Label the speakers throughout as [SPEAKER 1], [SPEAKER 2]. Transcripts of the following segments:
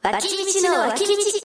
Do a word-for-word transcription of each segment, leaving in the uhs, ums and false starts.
[SPEAKER 1] 脇道の脇道。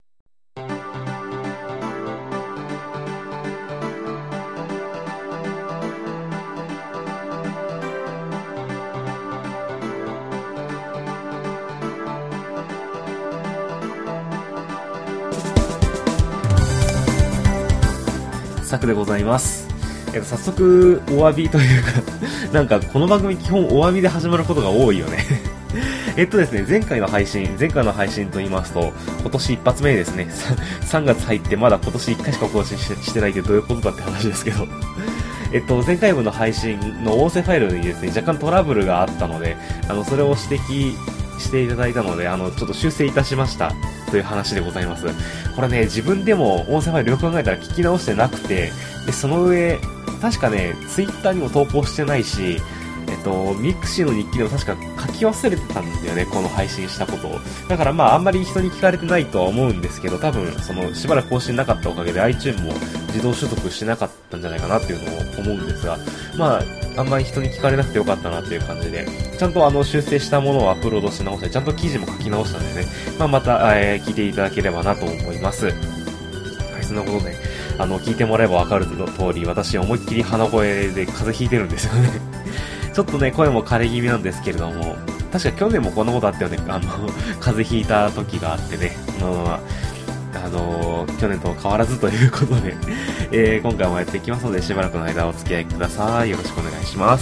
[SPEAKER 2] さくでございます。えっと、早速お詫びというかなんかこの番組基本お詫びで始まることが多いよねえっとですね、前回の配信、前回の配信と言いますと、今年一発目ですね、さんがつ入ってまだ今年いっかいしか更新し て, してないってどういうことだって話ですけどえっと、前回分の配信の音声ファイルにですね、若干トラブルがあったので、あの、それを指摘していただいたので、あの、ちょっと修正いたしました。という話でございます。これね、自分でも音声ファイルよく考えたら聞き直してなくて、で、その上、確かね、ツイッターにも投稿してないし、えっと、ミクシーの日記でも確か書き忘れてたんだよね、この配信したことを。だからまあ、あんまり人に聞かれてないとは思うんですけど、多分、その、しばらく更新なかったおかげで iTunes も自動取得してなかったんじゃないかなっていうのを思うんですが、まあ、あんまり人に聞かれなくてよかったなっていう感じで、ちゃんとあの、修正したものをアップロードし直して、ちゃんと記事も書き直したんでね、まあ、また、えー、聞いていただければなと思います。はい、そんなことで、あの、聞いてもらえばわかる通り、私思いっきり鼻声で風邪ひいてるんですよね。ちょっとね、声も枯れ気味なんですけれども、確か去年もこんなことあったよね。あの、風邪ひいた時があってね、まあまあ、あのー、去年と変わらずということで、えー、今回もやっていきますので、しばらくの間お付き合いください。よろしくお願いします。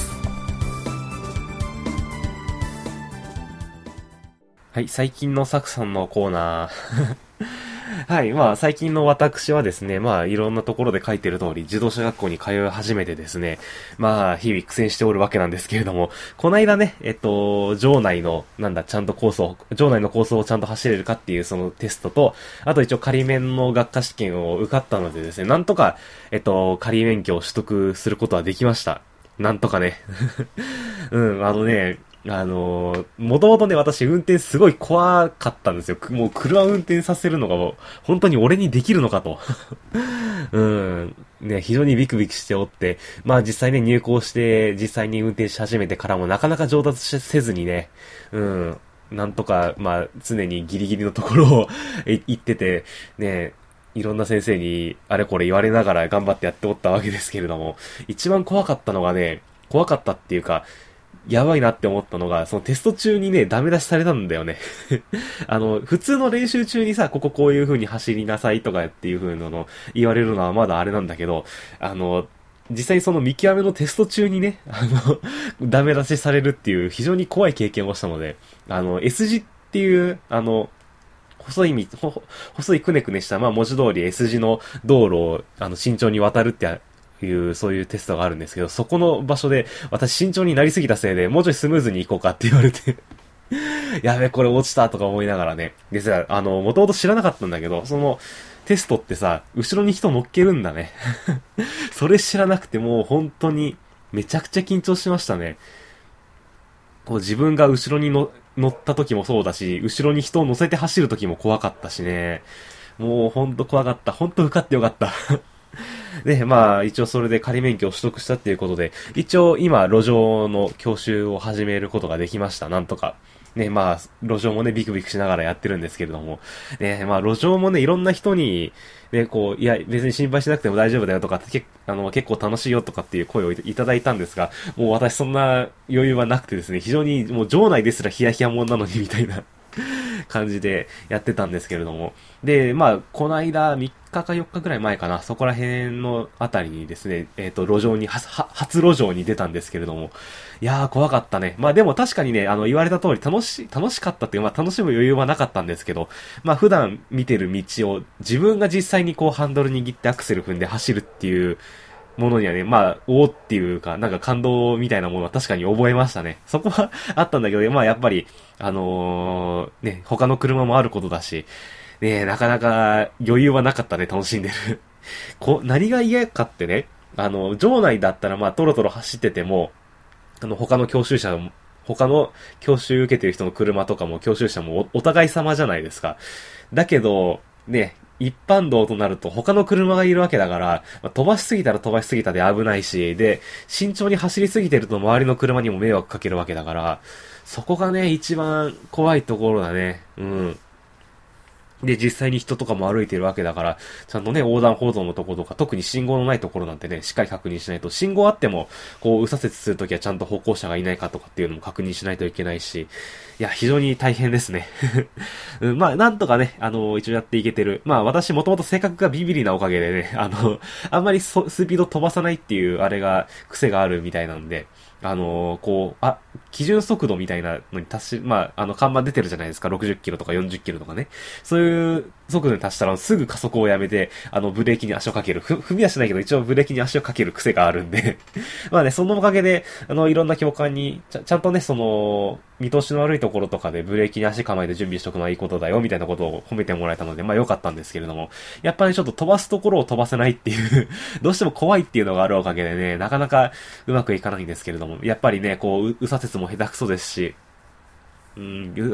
[SPEAKER 2] はい、最近のサクさんのコーナー。はい、まあ最近の私はですね、まあいろんなところで書いてる通り、自動車学校に通い始めてですね、まあ日々苦戦しておるわけなんですけれども、この間ね、えっと、場内の、なんだ、ちゃんとコースを、場内のコースをちゃんと走れるかっていうそのテストと、あと一応仮免の学科試験を受かったのでですね、なんとか、えっと、仮免許を取得することはできました。なんとかね。うん、あのね、あのー、もともとね、私運転すごい怖かったんですよ。もう車運転させるのがもう、本当に俺にできるのかと。うん。ね、非常にビクビクしておって、まあ実際ね、入校して、実際に運転し始めてからもなかなか上達せずにね、うん。なんとか、まあ常にギリギリのところを行ってて、ね、いろんな先生にあれこれ言われながら頑張ってやっておったわけですけれども、一番怖かったのがね、怖かったっていうか、やばいなって思ったのが、そのテスト中にね、ダメ出しされたんだよね。あの、普通の練習中にさ、こここういう風に走りなさいとかっていう風なの言われるのはまだあれなんだけど、あの、実際にその見極めのテスト中にね、あの、ダメ出しされるっていう非常に怖い経験をしたので、あの、S 字っていう、あの、細い道、ほ細いくねくねした、まあ文字通り S 字の道路を、あの、慎重に渡るっていう、そういうテストがあるんですけど、そこの場所で、私慎重になりすぎたせいで、もうちょいスムーズに行こうかって言われて、やべ、これ落ちたとか思いながらね。でさ、あの、もともと知らなかったんだけど、その、テストってさ、後ろに人乗っけるんだね。それ知らなくてもう本当に、めちゃくちゃ緊張しましたね。こう自分が後ろにの乗った時もそうだし、後ろに人を乗せて走る時も怖かったしね。もうほんと怖かった。ほんと受かってよかった。で、まあ、一応それで仮免許を取得したっていうことで、一応今、路上の教習を始めることができました。なんとか。ね、まあ、路上もね、ビクビクしながらやってるんですけれども。ね、まあ、路上もね、いろんな人に、ね、こう、いや、別に心配しなくても大丈夫だよとかって、けあの、結構楽しいよとかっていう声をいただいたんですが、もう私そんな余裕はなくてですね、非常にもう場内ですらヒヤヒヤもんなのにみたいな感じでやってたんですけれども。で、まあ、この間みっかかよっかぐらい前かな、そこら辺のあたりにですね、えっと、路上に、は、は初路上に出たんですけれども、いやー怖かったね。まあでも確かにね、あの、言われた通り楽し、楽しかったっていう、まあ楽しむ余裕はなかったんですけど、まあ普段見てる道を自分が実際にこうハンドル握ってアクセル踏んで走るっていうものにはね、まあ、おーっていうか、なんか感動みたいなものは確かに覚えましたね。そこはあったんだけど、まあやっぱり、あのー、ね、他の車もあることだし、ね、なかなか余裕はなかったね、楽しんでる。こ、何が嫌かってね、あの、場内だったらまあトロトロ走ってても、あの、他の教習車も、他の教習受けてる人の車とかも教習車も お, お互い様じゃないですか。だけど、ね、一般道となると他の車がいるわけだから、まあ、飛ばしすぎたら飛ばしすぎたで危ないし、で、慎重に走りすぎてると周りの車にも迷惑かけるわけだから、そこがね、一番怖いところだね。うん。 で、実際に人とかも歩いてるわけだから、ちゃんとね、横断歩道のところとか、特に信号のないところなんてね、しっかり確認しないと、信号あっても、こう、右左折するときはちゃんと歩行者がいないかとかっていうのも確認しないといけないし、いや、非常に大変ですね。うん、まあ、なんとかね、あの、一応やっていけてる。まあ、私もともと性格がビビリなおかげでね、あの、あんまりスピード飛ばさないっていう、あれが、癖があるみたいなんで、あのー、こう、あ、基準速度みたいなのに達し、まあ、あの、看板出てるじゃないですか。ろくじゅっキロとかよんじゅっキロとかね。そういう速度に達したらすぐ加速をやめて、あの、ブレーキに足をかける。ふ、踏みはしないけど、一応ブレーキに足をかける癖があるんで。まあね、そのおかげで、あの、いろんな教官に、ちゃ、ちゃんとね、その、見通しの悪いところとかでブレーキに足構えて準備しとくのはいいことだよ、みたいなことを褒めてもらえたので、まあ良かったんですけれども、やっぱりちょっと飛ばすところを飛ばせないっていうどうしても怖いっていうのがあるおかげでね、なかなかうまくいかないんですけれども、やっぱりね、こう、右左折も下手くそですし、うん、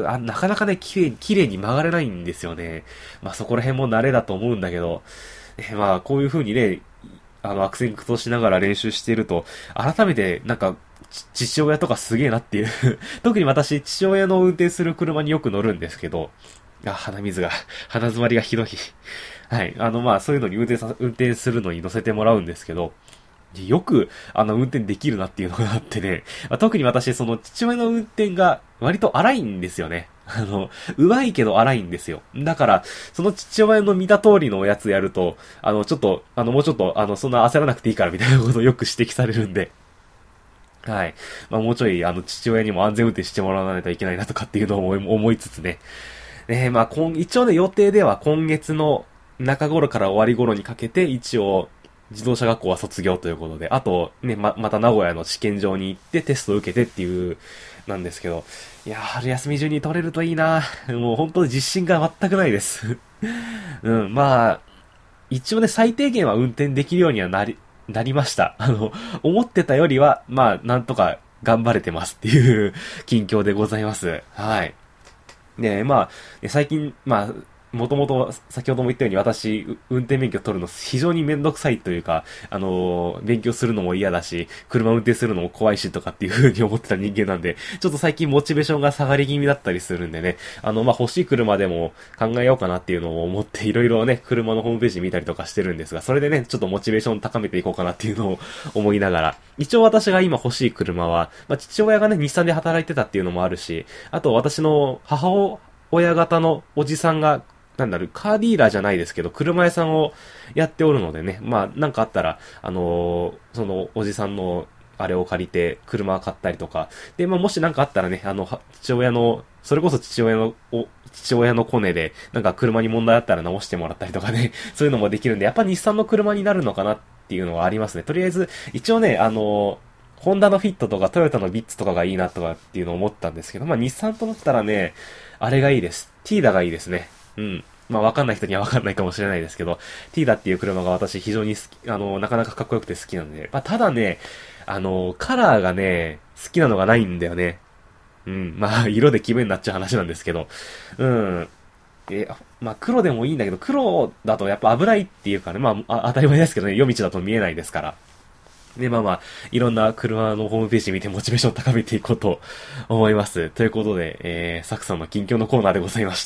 [SPEAKER 2] あ、なかなかね、綺麗に、綺麗に曲がれないんですよね。まあそこら辺も慣れだと思うんだけど、えまあこういう風にね、あの、悪戦苦闘しながら練習していると、改めて、なんか、父親とかすげえなっていう特に私、父親の運転する車によく乗るんですけど、あ、鼻水が、鼻詰まりがひどい。はい。あの、まあ、そういうのに運転さ、運転するのに乗せてもらうんですけど、よく、あの、運転できるなっていうのがあってね、まあ、特に私、その、父親の運転が割と荒いんですよね。あの、上手いけど荒いんですよ。だから、その父親の見た通りのやつやると、あの、ちょっと、あの、もうちょっと、あの、そんな焦らなくていいからみたいなことをよく指摘されるんで、はい。まあもうちょい、あの、父親にも安全運転してもらわないといけないなとかっていうのを思い、思いつつね。ねまあ今、一応ね、予定では今月の中頃から終わり頃にかけて、一応、自動車学校は卒業ということで、あと、ね、ま、また名古屋の試験場に行ってテストを受けてっていう、なんですけど、いやー、春休み中に取れるといいなもう本当に自信が全くないですうん、まあ、一応ね、最低限は運転できるようにはなり、なりました。あの、思ってたよりは、まあ、なんとか頑張れてますっていう近況でございます。はい。で、まあ、最近、まあ、もともと、先ほども言ったように私、運転免許取るの非常にめんどくさいというか、あのー、勉強するのも嫌だし、車運転するのも怖いしとかっていう風に思ってた人間なんで、ちょっと最近モチベーションが下がり気味だったりするんでね、あの、まあ、欲しい車でも考えようかなっていうのを思って、いろいろね、車のホームページ見たりとかしてるんですが、それでね、ちょっとモチベーション高めていこうかなっていうのを思いながら、一応私が今欲しい車は、まあ、父親がね、日産で働いてたっていうのもあるし、あと私の母親方のおじさんが、なんだろう、カーディーラーじゃないですけど、車屋さんをやっておるのでね、まあ、なんかあったら、あのー、その、おじさんの、あれを借りて、車買ったりとか、で、まあ、もしなんかあったらね、あの、父親の、それこそ父親の、お、父親のコネで、なんか車に問題あったら直してもらったりとかね、そういうのもできるんで、やっぱ日産の車になるのかなっていうのはありますね。とりあえず、一応ね、あのー、ホンダのフィットとかトヨタのビッツとかがいいなとかっていうのを思ったんですけど、まあ、日産となったらね、あれがいいです。ティーダがいいですね。うん。まあ、わかんない人にはわかんないかもしれないですけど、ティーダっていう車が私非常に好き、あの、なかなかかっこよくて好きなんで、まあ、ただね、あの、カラーがね、好きなのがないんだよね。うん。まあ、色で決めになっちゃう話なんですけど、うん。え、まあ、黒でもいいんだけど、黒だとやっぱ危ないっていうかね、まあ、あ当たり前ですけどね、夜道だと見えないですから。で、まあまあ、いろんな車のホームページ見てモチベーションを高めていこうと思います。ということで、えー、サクさんの近況のコーナーでございました。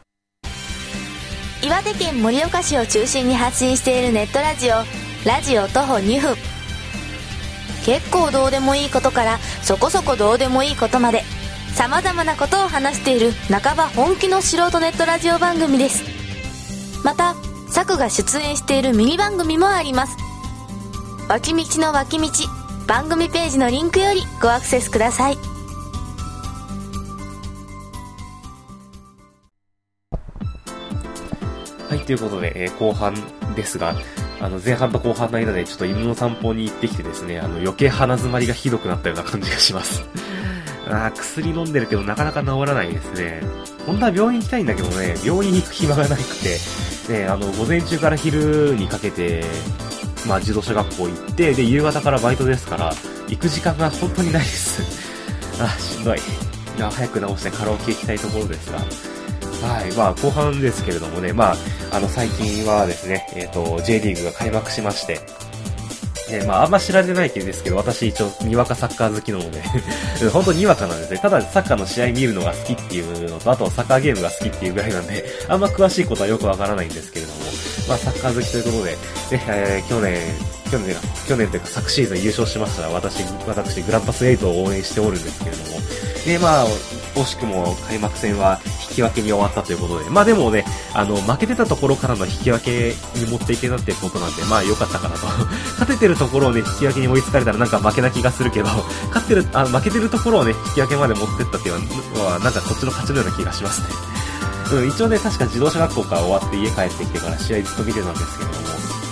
[SPEAKER 1] 岩手県盛岡市を中心に発信しているネットラジオ、ラジオ徒歩にふん。結構どうでもいいことからそこそこどうでもいいことまで、様々なことを話している半ば本気の素人ネットラジオ番組です。また、サクが出演しているミニ番組もあります。脇道の脇道、番組ページのリンクよりごアクセスください。
[SPEAKER 2] はい、ということで、えー、後半ですが、あの、前半と後半の間でちょっと犬の散歩に行ってきてですね、あの、余計鼻詰まりがひどくなったような感じがします。あー、薬飲んでるけどなかなか治らないですね。本当は病院行きたいんだけどね、病院に行く暇がなくて、ね、あの、午前中から昼にかけて、まあ、自動車学校行って、で、夕方からバイトですから、行く時間が本当にないです。あ、しんどい。いや、早く直してカラオケ行きたいところですが、はい。まあ、後半ですけれどもね、まあ、あの、最近はですね、えっと、J リーグが開幕しまして、 ね、まああんま知られないけどですけど、私一応にわかサッカー好きなので本当にわかなんですね。ただサッカーの試合見るのが好きっていうのと、あとサッカーゲームが好きっていうぐらいなんで、あんま詳しいことはよくわからないんですけれども、まあサッカー好きということで、でえー、去年、去年、去年というか昨シーズン優勝しましたら、私、私、グランパスエイトを応援しておるんですけれども、で、まあ、惜しくも開幕戦は引き分けに終わったということで、まあでもね、あの、負けてたところからの引き分けに持っていけたってことなんで、まあ良かったかなと。勝ててるところをね、引き分けに追いつかれたらなんか負けな気がするけど、勝ってる、あ、負けてるところをね、引き分けまで持ってったっていうのは、なんかこっちの勝ちのような気がしますね。うん、一応ね、確か自動車学校から終わって家帰ってきてから試合ずっと見てたんですけれども、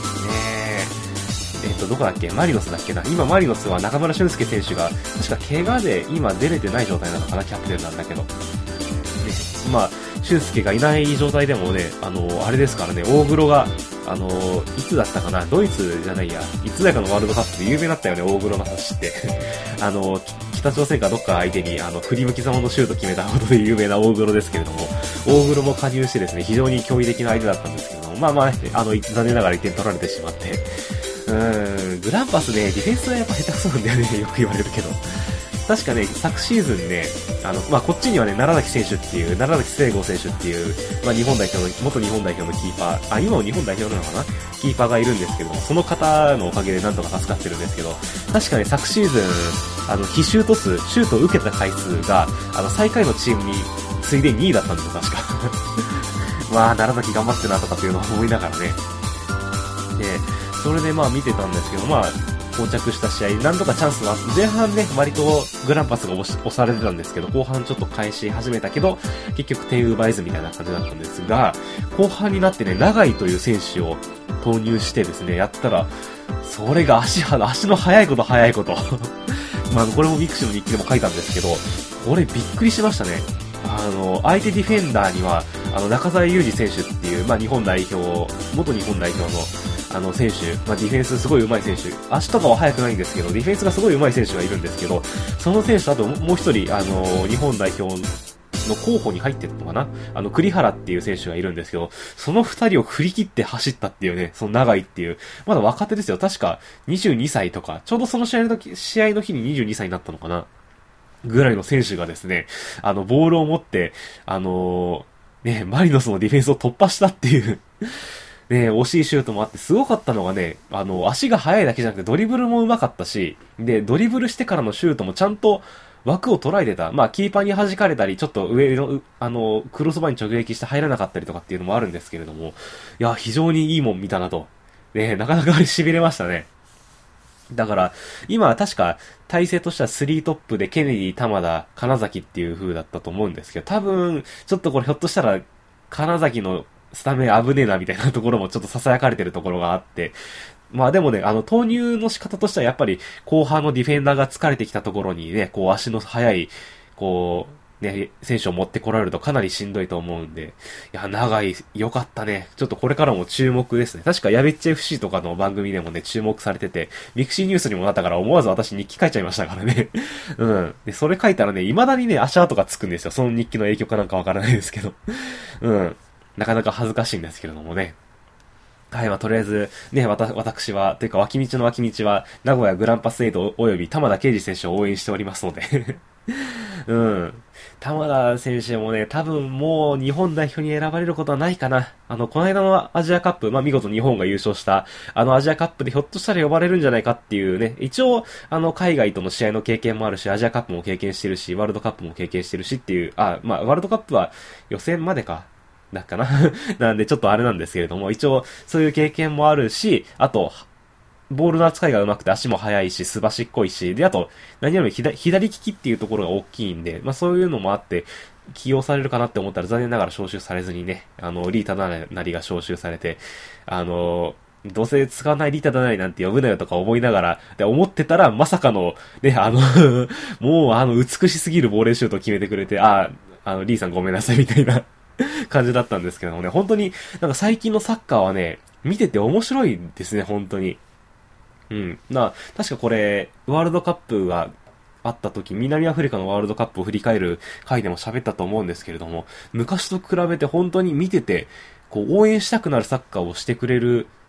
[SPEAKER 2] えっと、どこだっけマリノスだっけな今、マリノスは中村俊輔選手が、確か怪我で今出れてない状態なのかなキャプテンなんだけど。で、まあ、俊輔がいない状態でもね、あの、あれですからね、大黒が、あの、いつだったかなドイツじゃないや、いつだかのワールドカップで有名だったよね、大黒正史って。あの、北朝鮮かどっか相手に、あの、振り向きざまのシュート決めたことで有名な大黒ですけれども、大黒も加入してですね、非常に驚異的な相手だったんですけども、まあまあ、あの、残念ながらいってん取られてしまって、うーん、グランパスね、ディフェンスはやっぱ下手くそなんだよね、よく言われるけど。確かね、昨シーズンね、あの、まあ、こっちにはね、楢崎選手っていう、楢崎聖吾選手っていう、まあ、日本代表の、元日本代表のキーパー、あ、今も日本代表なのかなキーパーがいるんですけども、その方のおかげでなんとか助かってるんですけど、確かね、昨シーズン、あの、非シュート数、シュートを受けた回数が、あの、最下位のチームに次いでにいだったんですよ、確か。まあ、楢崎頑張ってなとかっていうのを思いながらね。で、それでまあ見てたんですけど、まあ、膠着した試合、何度かチャンスは、前半ね、割とグランパスが押し押されてたんですけど、後半ちょっと返し始めたけど、結局点奪えずみたいな感じだったんですが、後半になってね、長井という選手を投入してですね、やったら、それが足、足の速いこと速いこと。まあ、これもミクシーの日記でも書いたんですけど、俺びっくりしましたね。あの、相手ディフェンダーには、あの、中澤裕二選手っていう、まあ、日本代表、元日本代表の、あの、選手、まあ、ディフェンスすごい上手い選手、足とかは速くないんですけど、ディフェンスがすごい上手い選手がいるんですけど、その選手とあともう一人、あの、日本代表の候補に入ってるのかなあの、栗原っていう選手がいるんですけど、その二人を振り切って走ったっていうね、その長いっていう、まだ若手ですよ。確かにじゅうにさいとか、ちょうどその試合の時、試合の日ににじゅうにさいになったのかなぐらいの選手がですね、あの、ボールを持って、あのー、ね、マリノスのディフェンスを突破したっていう、ね、惜しいシュートもあって、すごかったのがね、あの、足が速いだけじゃなくてドリブルも上手かったし、で、ドリブルしてからのシュートもちゃんと枠を捉えてた。まあ、キーパーに弾かれたり、ちょっと上の、あの、クロスバーに直撃して入らなかったりとかっていうのもあるんですけれども、いや、非常にいいもん見たなと。ね、なかなかあれ痺れましたね。だから、今は確か体制としてはスリートップでケネディ、玉田、金崎っていう風だったと思うんですけど、多分、ちょっとこれひょっとしたら、金崎のスタメン危ねえなみたいなところもちょっと囁かれてるところがあって、まあでもね、あの、投入の仕方としてはやっぱり後半のディフェンダーが疲れてきたところにね、こう足の速い、こう、ね、選手を持ってこられるとかなりしんどいと思うんで、いや、長い、良かったね。ちょっとこれからも注目ですね。確かヤベッチ エフシー とかの番組でもね、注目されてて、ミクシーニュースにもなったから思わず私日記書いちゃいましたからね。うん。で、それ書いたらね、未だにね、足跡がつくんですよ。その日記の影響かなんかわからないですけど。うん。なかなか恥ずかしいんですけれどもね。はい、まあ、とりあえず、ね、わた、私は、というか、脇道の脇道は、名古屋グランパスエイトおよび玉田圭司選手を応援しておりますので。うん。玉田選手もね、多分もう日本代表に選ばれることはないかな。あの、この間のアジアカップ、まあ、見事日本が優勝した、あのアジアカップでひょっとしたら呼ばれるんじゃないかっていうね、一応、あの、海外との試合の経験もあるし、アジアカップも経験してるし、ワールドカップも経験してるしっていう、あ、まあ、ワールドカップは予選までか。だっかななんでちょっとあれなんですけれども、一応そういう経験もあるし、あと、ボールの扱いが上手くて足も速いし、すばしっこいし、で、あと、何よりも左、左利きっていうところが大きいんで、まあそういうのもあって、起用されるかなって思ったら残念ながら招集されずにね、あの、リータダナリが招集されて、あの、どうせ使わないリータダナリなんて呼ぶなよとか思いながら、で、思ってたら、まさかの、ね、あのもうあの、美しすぎるボーレーシュートを決めてくれて、あ、あの、リーさんごめんなさいみたいな感じだったんですけどもね、本当に、なんか最近のサッカーはね、見てて面白いですね、本当に。うん。な、確かこれ、ワールドカップがあった時、南アフリカのワールドカップを振り返る回でも喋ったと思うんですけれども、昔と比べて本当に見てて、こう応援したくなるサッカーをしてくれる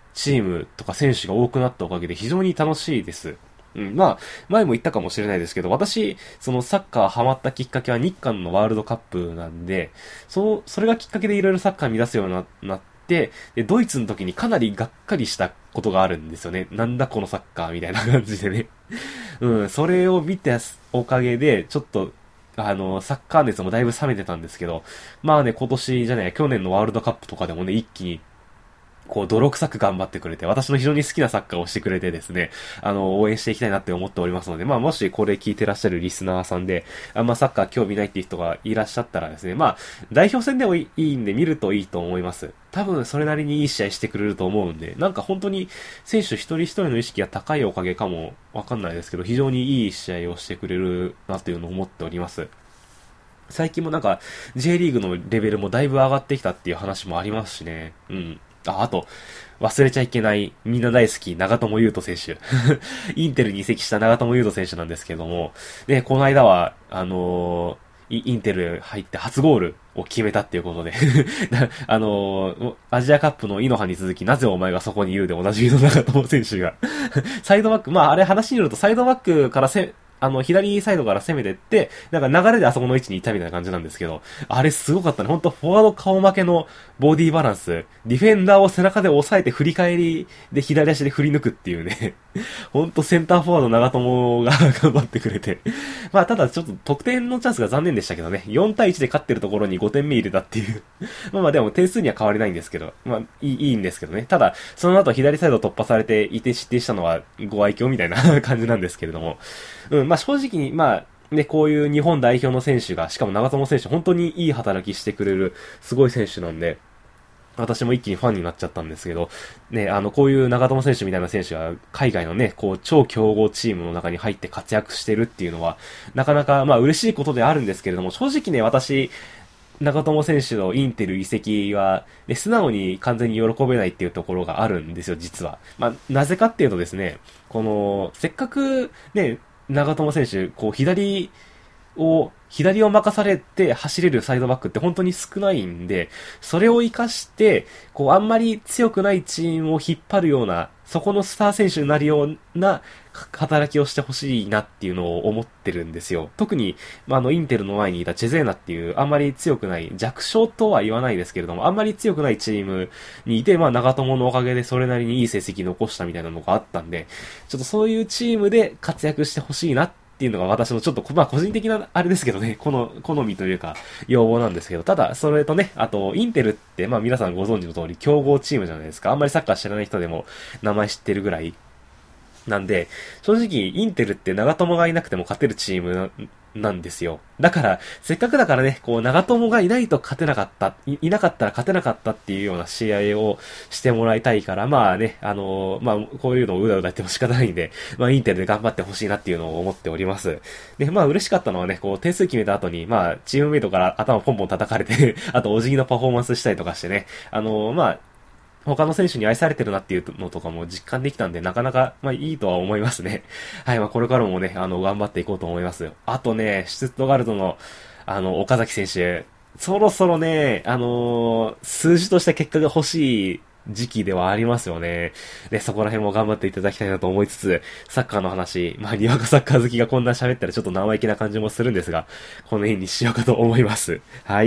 [SPEAKER 2] チームとか選手が多くなったおかげで非常に楽しいです。うん、まあ、前も言ったかもしれないですけど、私、そのサッカーハマったきっかけは日韓のワールドカップなんで、そう、それがきっかけでいろいろサッカー見出すようにな、なって、で、ドイツの時にかなりがっかりしたことがあるんですよね。なんだこのサッカーみたいな感じでね。うん、それを見ておかげで、ちょっと、あの、サッカー熱もだいぶ冷めてたんですけど、まあね、今年じゃない、去年のワールドカップとかでもね、一気に、こう、泥臭く頑張ってくれて、私の非常に好きなサッカーをしてくれてですね、あの、応援していきたいなって思っておりますので、まあ、もしこれ聞いてらっしゃるリスナーさんで、あんまサッカー興味ないっていう人がいらっしゃったらですね、まあ、代表戦でもいいんで見るといいと思います。多分それなりにいい試合してくれると思うんで、なんか本当に選手一人一人の意識が高いおかげかもわかんないですけど、非常にいい試合をしてくれるなというのを思っております。最近もなんか J リーグのレベルもだいぶ上がってきたっていう話もありますしね。うん。あ、あと、忘れちゃいけない、みんな大好き、長友佑都選手。インテルに移籍した長友佑都選手なんですけども、ね、この間は、あのー、インテル入って初ゴールを決めたっていうことで、あのー、アジアカップのイノハに続き、なぜお前がそこにいるでおなじみの長友選手が、サイドバック、まああれ話によるとサイドバックからせ、あの、左サイドから攻めてって、なんか流れであそこの位置にいたみたいな感じなんですけど、あれすごかったね。ほんと、フォワード顔負けのボディバランス、ディフェンダーを背中で押さえて振り返りで左足で振り抜くっていうね。ほんと、センターフォワード長友が頑張ってくれて。まあ、ただちょっと得点のチャンスが残念でしたけどね。よんたいいちで勝ってるところにごてんめ入れたっていう。まあまあ、でも点数には変わりないんですけど、まあ、いい、いいんですけどね。ただ、その後左サイド突破されていて失点したのはご愛嬌みたいな感じなんですけれども。うん、まあ正直に、まあ、ね、こういう日本代表の選手が、しかも長友選手、本当にいい働きしてくれる、すごい選手なんで、私も一気にファンになっちゃったんですけど、ね、あの、こういう長友選手みたいな選手が、海外のね、こう、超強豪チームの中に入って活躍してるっていうのは、なかなか、まあ嬉しいことであるんですけれども、正直ね、私、長友選手のインテル移籍は、ね、素直に完全に喜べないっていうところがあるんですよ、実は。まあ、なぜかっていうとですね、この、せっかく、ね、長友選手、こう、左を、左を任されて走れるサイドバックって本当に少ないんで、それを活かして、こう、あんまり強くないチームを引っ張るような、そこのスター選手になるような働きをしてほしいなっていうのを思ってるんですよ。特に、まあ、あの、インテルの前にいたチェゼーナっていう、あんまり強くない、弱小とは言わないですけれども、あんまり強くないチームにいて、まあ、長友のおかげでそれなりにいい成績残したみたいなのがあったんで、ちょっとそういうチームで活躍してほしいなっていうのが私のちょっと、まあ、個人的な、あれですけどね、この、好みというか、要望なんですけど、ただ、それとね、あと、インテルって、まあ、皆さんご存知の通り、強豪チームじゃないですか。あんまりサッカー知らない人でも、名前知ってるぐらい。なんで、正直、インテルって長友がいなくても勝てるチームなんですよ。だから、せっかくだからね、こう、長友がいないと勝てなかった、い、いなかったら勝てなかったっていうような試合をしてもらいたいから、まあね、あのー、まあ、こういうのをうだうだ言っても仕方ないんで、まあ、インテルで頑張ってほしいなっていうのを思っております。で、まあ、嬉しかったのはね、こう、点数決めた後に、まあ、チームメイトから頭ポンポン叩かれて、あと、お辞儀のパフォーマンスしたりとかしてね、あのー、まあ、他の選手に愛されてるなっていうのとかも実感できたんで、なかなか、まあいいとは思いますね。はい、まあこれからもね、あの、頑張っていこうと思いますよ。あとね、シュツットガルトの、あの、岡崎選手、そろそろね、あのー、数字として結果が欲しい時期ではありますよね。で、そこら辺も頑張っていただきたいなと思いつつ、サッカーの話、まあにわかサッカー好きがこんな喋ったらちょっと生意気な感じもするんですが、この辺にしようかと思います。はい。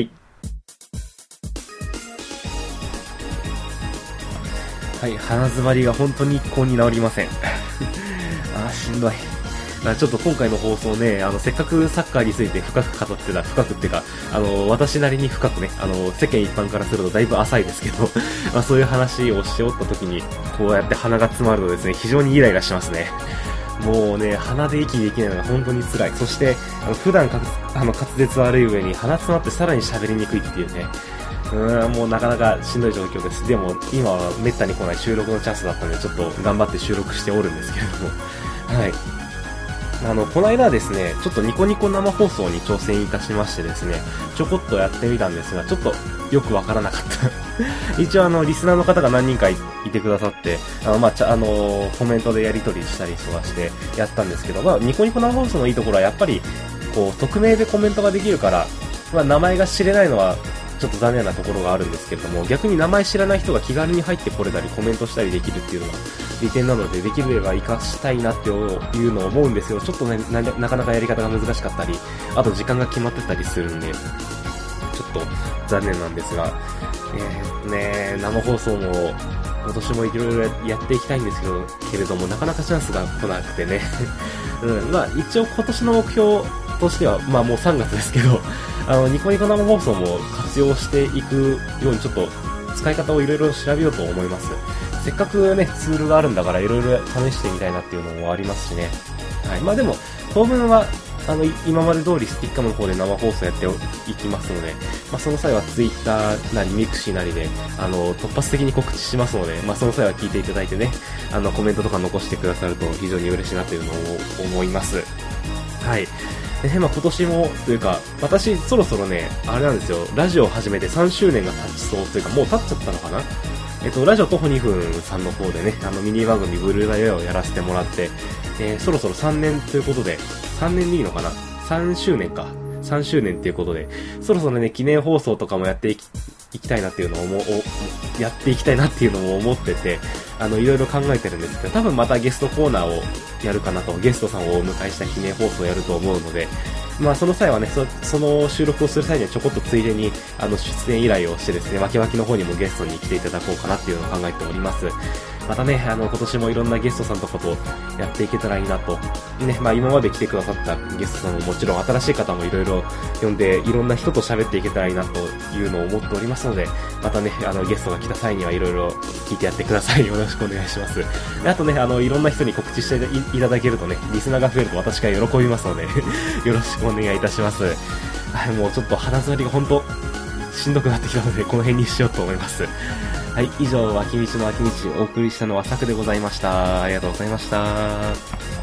[SPEAKER 2] はい、鼻詰まりが本当に一向に治りません。あー、しんどい。ちょっと今回の放送ね、あの、せっかくサッカーについて深く語ってた、深くってか、あの、私なりに深くね、あの、世間一般からするとだいぶ浅いですけど、まあそういう話をしておった時に、こうやって鼻が詰まるとですね、非常にイライラしますね。もうね、鼻で息できないのが本当に辛い。そして、あの普段かあの滑舌悪い上に鼻詰まってさらに喋りにくいっていうね、うーん、もうなかなかしんどい状況です。でも、今はめったに来ない収録のチャンスだったので、ちょっと頑張って収録しておるんですけれども。はい。あの、この間ですね、ちょっとニコニコ生放送に挑戦いたしましてですね、ちょこっとやってみたんですが、ちょっとよくわからなかった。一応あの、リスナーの方が何人か い, いてくださって、あの、まあ、ちゃ、あの、コメントでやり取りしたりとかしてやったんですけど、まあ、ニコニコ生放送のいいところはやっぱり、こう、匿名でコメントができるから、まあ、名前が知れないのは、 ちょっと残念なところがあるんですけれども、逆に名前知らない人が気軽に入ってこれたりコメントしたりできるっていうのが利点なので、できれば活かしたいなっていうのを思うんですよ。ちょっとね、な、なかなかやり方が難しかったり、あと時間が決まってたりするんで、ちょっと残念なんですが、えー、ね、生放送も今年もいろいろやっていきたいんですけど、けれどもなかなかチャンスが来なくてね、うん、まあ一応今年の目標としては、まあもうさんがつですけど、あのニコニコ生放送も活用していくようにちょっと使い方をいろいろ調べようと思います。せっかくねツールがあるんだからいろいろ試してみたいなっていうのもありますしね。はい、まあでも当分はあの今まで通りスティッカムの方で生放送やっていきますので、まあ、その際はツイッターなりミクシーなりであの突発的に告知しますので、まあ、その際は聞いていただいてね、あのコメントとか残してくださると非常に嬉しいなというのを思います。はい。でね、まあ、今年もというか私そろそろねあれなんですよ、ラジオを始めてさんしゅうねんが経ちそうというかもう経っちゃったのかな。えっと、ラジオ徒歩にふんさんの方でね、あのミニ番組ブルーライヤーをやらせてもらって、えー、そろそろさんねんということで、さんねんでいいのかな ?さん 周年か。さんしゅうねんっていうことで、そろそろね、記念放送とかもやっていき、いきたいなっていうのをも、やっていきたいなっていうのも思ってて、あの、いろいろ考えてるんですけど、多分またゲストコーナーをやるかなと、ゲストさんをお迎えした記念放送をやると思うので、まあその際はね、そ, その収録をする際にはちょこっとついでにあの出演依頼をしてですね、わきわきの方にもゲストに来ていただこうかなっていうのを考えております。またね、あの今年もいろんなゲストさんとかとやっていけたらいいなと。ね、まあ今まで来てくださったゲストさんももちろん新しい方もいろいろ呼んでいろんな人と喋っていけたらいいなというのを思っておりますので、またね、あのゲストが来た際にはいろいろ聞いてやってください。よろしくお願いします。であとね、あのいろんな人に告知していただけるとね、リスナーが増えると私が喜びますので、よろしくお願いいたします。はい、もうちょっと鼻詰まりが本当しんどくなってきたので、この辺にしようと思います。はい、以上、脇道の脇道お送りしたのはサクでございました。ありがとうございました。